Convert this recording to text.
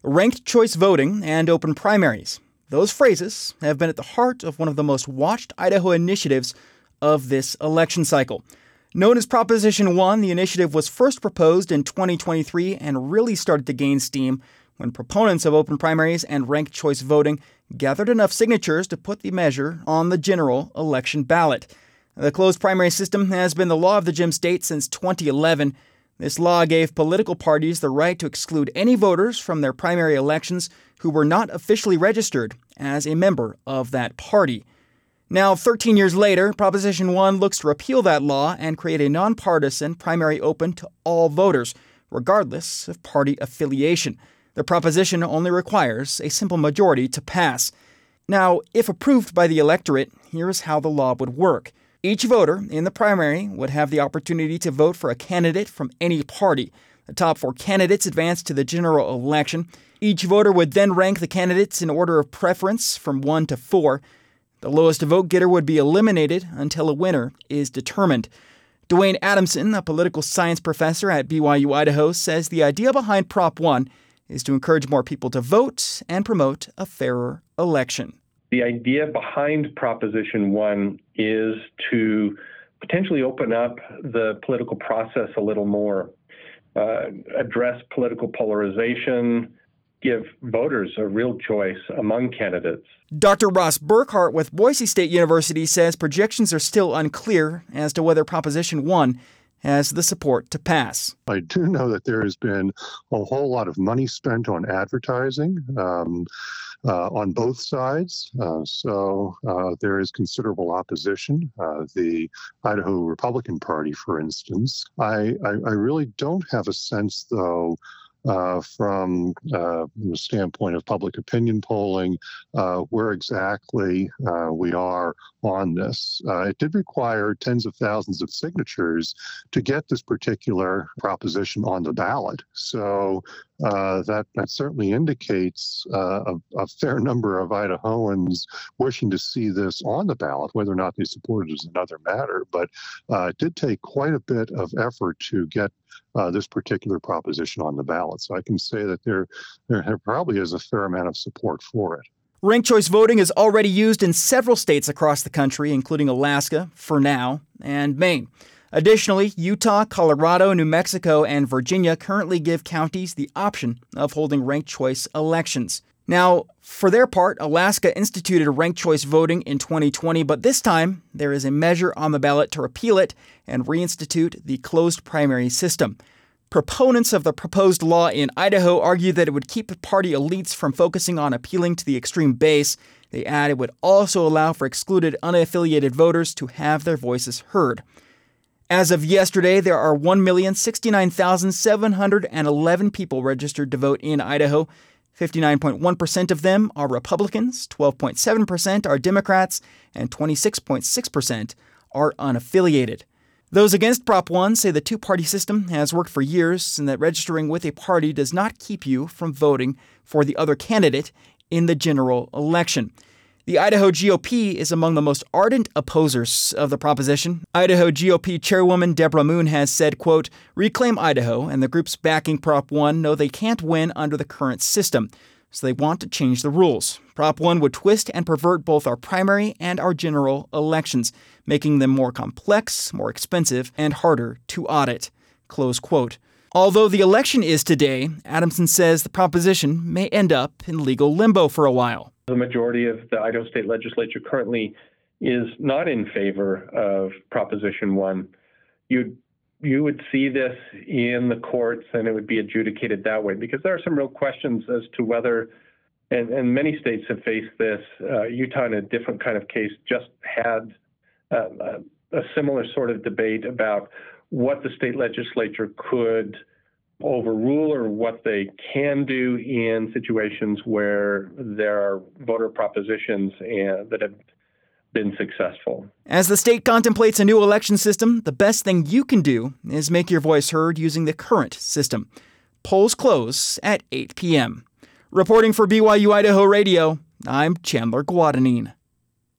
Ranked choice voting and open primaries. Those phrases have been at the heart of one of the most watched Idaho initiatives of this election cycle. Known as Proposition 1, the initiative was first proposed in 2023 and really started to gain steam when proponents of open primaries and ranked choice voting gathered enough signatures to put the measure on the general election ballot. The closed primary system has been the law of the Gem State since 2011. This law gave political parties the right to exclude any voters from their primary elections who were not officially registered as a member of that party. Now, 13 years later, Proposition 1 looks to repeal that law and create a nonpartisan primary open to all voters, regardless of party affiliation. The proposition only requires a simple majority to pass. Now, if approved by the electorate, here's how the law would work. Each voter in the primary would have the opportunity to vote for a candidate from any party. The top 4 candidates advance to the general election. Each voter would then rank the candidates in order of preference from 1 to 4. The lowest vote getter would be eliminated until a winner is determined. Dwayne Adamson, a political science professor at BYU Idaho, says the idea behind Prop 1 is to encourage more people to vote and promote a fairer election. The idea behind Proposition 1 is to potentially open up the political process a little more, address political polarization, give voters a real choice among candidates. Dr. Ross Burkhart with Boise State University says projections are still unclear as to whether Proposition 1 has the support to pass. I do know that there has been a whole lot of money spent on advertising on both sides. So there is considerable opposition. The Idaho Republican Party, for instance. I really don't have a sense, though, from the standpoint of public opinion polling, where exactly we are on this. It did require tens of thousands of signatures to get this particular proposition on the ballot. So that certainly indicates a fair number of Idahoans wishing to see this on the ballot. Whether or not they support it is another matter, but it did take quite a bit of effort to get this particular proposition on the ballot. So I can say that there probably is a fair amount of support for it. Ranked choice voting is already used in several states across the country, including Alaska, for now, and Maine. Additionally, Utah, Colorado, New Mexico, and Virginia currently give counties the option of holding ranked choice elections. Now, for their part, Alaska instituted ranked choice voting in 2020, but this time there is a measure on the ballot to repeal it and reinstitute the closed primary system. Proponents of the proposed law in Idaho argue that it would keep party elites from focusing on appealing to the extreme base. They add it would also allow for excluded unaffiliated voters to have their voices heard. As of yesterday, there are 1,069,711 people registered to vote in Idaho. 59.1% of them are Republicans, 12.7% are Democrats, and 26.6% are unaffiliated. Those against Prop 1 say the two-party system has worked for years and that registering with a party does not keep you from voting for the other candidate in the general election. The Idaho GOP is among the most ardent opposers of the proposition. Idaho GOP Chairwoman Deborah Moon has said, quote, "Reclaim Idaho and the groups backing Prop 1 know they can't win under the current system, so they want to change the rules. Prop 1 would twist and pervert both our primary and our general elections, making them more complex, more expensive, and harder to audit." Close quote. Although the election is today, Adamson says the proposition may end up in legal limbo for a while. The majority of the Idaho State Legislature currently is not in favor of Proposition 1. You would see this in the courts and it would be adjudicated that way because there are some real questions as to whether, and many states have faced this, Utah in a different kind of case just had a similar sort of debate about what the state legislature could overrule or what they can do in situations where there are voter propositions that have been successful. As the state contemplates a new election system, the best thing you can do is make your voice heard using the current system. Polls close at 8 p.m. Reporting for BYU Idaho Radio, I'm Chandler Guadagnine.